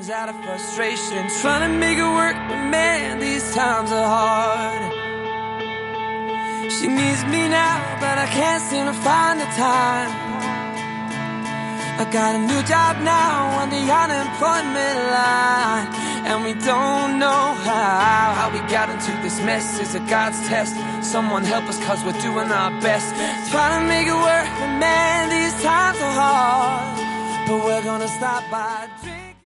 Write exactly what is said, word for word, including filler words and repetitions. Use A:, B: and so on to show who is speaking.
A: runs out of frustration, trying to make it work, but man, these times are hard. She needs me now, but I can't seem to find the time. I got a new job now on the unemployment line, and we don't know how How we got into this mess. Is it God's test? Someone help us, cause we're doing our best, trying to make it work, but man, these times are hard. But we're gonna stop by drinking.